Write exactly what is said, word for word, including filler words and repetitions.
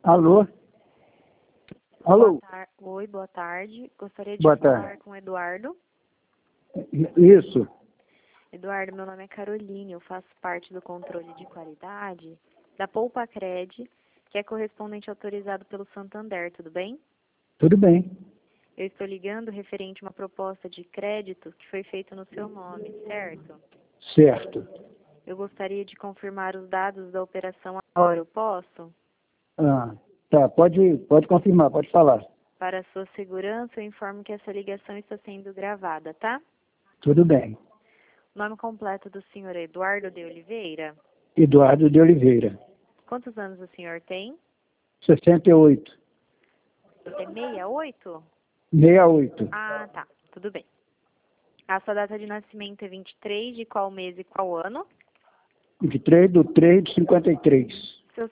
Alô? Alô? Boa tar... Oi, boa tarde. Gostaria de Boa falar tarde. com o Eduardo. Isso. Eduardo, meu nome é Caroline, eu faço parte do controle de qualidade da Poupa Cred, que é correspondente autorizado pelo Santander, tudo bem? Tudo bem. Eu estou ligando referente a uma proposta de crédito que foi feita no seu nome, certo? Certo. Eu gostaria de confirmar os dados da operação agora, eu posso? Ah, tá, pode, pode confirmar, pode falar. Para a sua segurança, eu informo que essa ligação está sendo gravada, tá? Tudo bem. O nome completo do senhor é Eduardo de Oliveira? Eduardo de Oliveira. Quantos anos o senhor tem? sessenta e oito. É sessenta e oito? sessenta e oito. Ah, tá. Tudo bem. A sua data de nascimento é vinte e três de qual mês e qual ano? vinte e três do três de cinquenta e três.